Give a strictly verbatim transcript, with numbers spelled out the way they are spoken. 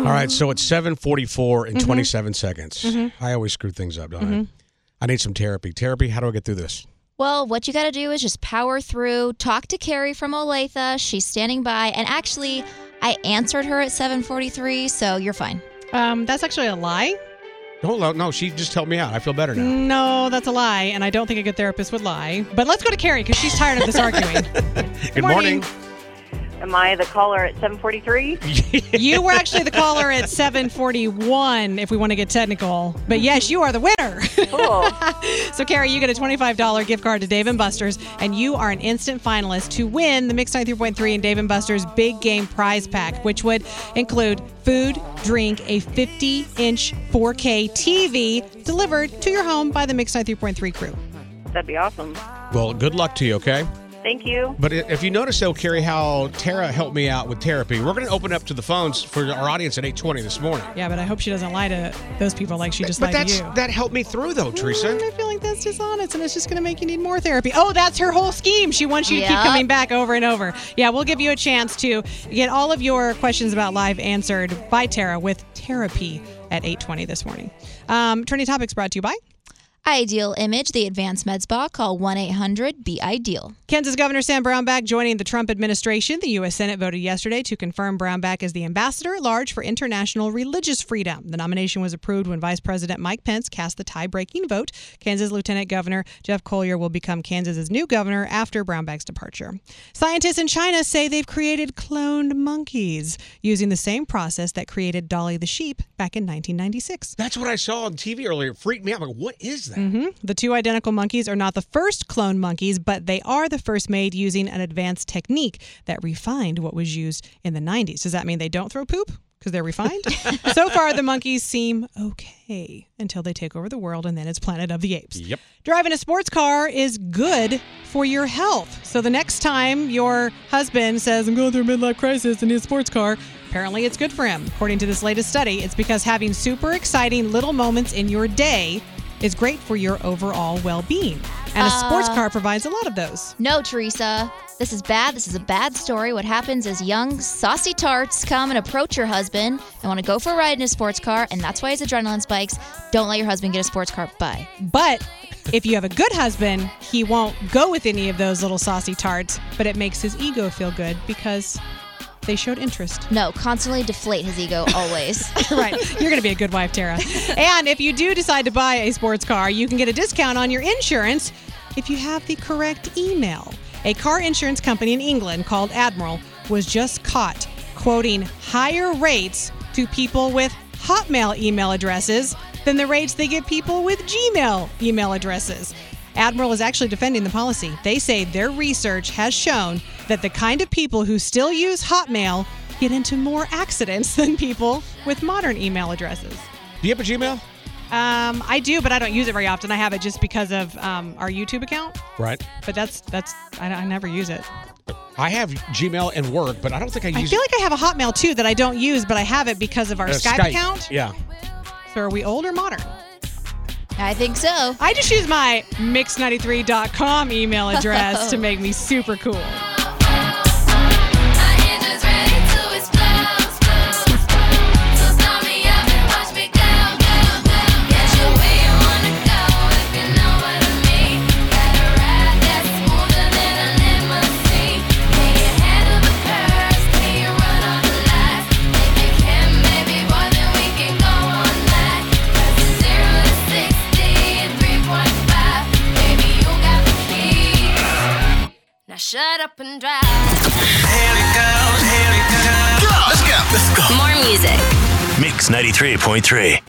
All right, so it's seven forty-four and mm-hmm. twenty-seven seconds. Mm-hmm. I always screw things up, don't mm-hmm. I? I need some therapy. Therapy, how do I get through this? Well, what you got to do is just power through. Talk to Carrie from Olathe. She's standing by. And actually, I answered her at seven forty-three, so you're fine. Um, that's actually a lie. No, no, she just helped me out. I feel better now. No, that's a lie, and I don't think a good therapist would lie. But let's go to Carrie, because she's tired of this arguing. Good, Good morning. morning. Am I the caller at seven forty-three? You were actually the caller at seven forty-one, if we want to get technical. But yes, you are the winner. Cool. So, Carrie, you get a twenty-five dollars gift card to Dave and Buster's, and you are an instant finalist to win the Mix ninety-three point three and Dave and Buster's Big Game Prize Pack, which would include food, drink, a fifty-inch four K T V delivered to your home by the Mix ninety-three point three crew. That'd be awesome. Well, good luck to you, okay? Thank you. But if you notice, though, Carrie, how Tara helped me out with therapy, we're going to open up to the phones for our audience at eight twenty this morning. Yeah, but I hope she doesn't lie to those people like she just but lied that's, to you. That helped me through, though, Teresa. Mm, I feel like that's dishonest, and it's just going to make you need more therapy. Oh, that's her whole scheme. She wants you yep. to keep coming back over and over. Yeah, we'll give you a chance to get all of your questions about live answered by Tara with therapy at eight twenty this morning. Um, Trending Topics brought to you by Ideal Image, the advanced med spa. Call one eight hundred be ideal. Kansas Governor Sam Brownback joining the Trump administration. The U S Senate voted yesterday to confirm Brownback as the ambassador at large for international religious freedom. The nomination was approved when Vice President Mike Pence cast the tie-breaking vote. Kansas Lieutenant Governor Jeff Colyer will become Kansas's new governor after Brownback's departure. Scientists in China say they've created cloned monkeys using the same process that created Dolly the sheep back in nineteen ninety-six. That's what I saw on T V earlier. It freaked me out. I'm like, what is that? Mm-hmm. The two identical monkeys are not the first cloned monkeys, but they are the first made using an advanced technique that refined what was used in the nineties. Does that mean they don't throw poop because they're refined? So far, the monkeys seem okay until they take over the world, and then it's Planet of the Apes. Yep. Driving a sports car is good for your health. So the next time your husband says, I'm going through a midlife crisis and need a sports car, apparently it's good for him. According to this latest study, it's because having super exciting little moments in your day is great for your overall well-being. And a sports Uh, car provides a lot of those. No, Teresa. This is bad. This is a bad story. What happens is young, saucy tarts come and approach your husband and want to go for a ride in a sports car, and that's why his adrenaline spikes. Don't let your husband get a sports car. Bye. But if you have a good husband, he won't go with any of those little saucy tarts, but it makes his ego feel good because they showed interest. No, constantly deflate his ego always. Right. You're going to be a good wife, Tara. And if you do decide to buy a sports car, you can get a discount on your insurance if you have the correct email. A car insurance company in England called Admiral was just caught quoting higher rates to people with Hotmail email addresses than the rates they give people with Gmail email addresses. Admiral is actually defending the policy. They say their research has shown that the kind of people who still use Hotmail get into more accidents than people with modern email addresses. Do you have a Gmail? Um, I do, but I don't use it very often. I have it just because of um, our YouTube account. Right. But that's, that's I, I never use it. I have Gmail and work, but I don't think I use I feel like I have a Hotmail too that I don't use, but I have it because of our uh, Skype, Skype account. Yeah. So are we old or modern? I think so. I just use my mix ninety-three dot com email address to make me super cool. Shut up and drive. Here we go, here we go. Go! Let's go. Let's go. More music. Mix ninety-three point three.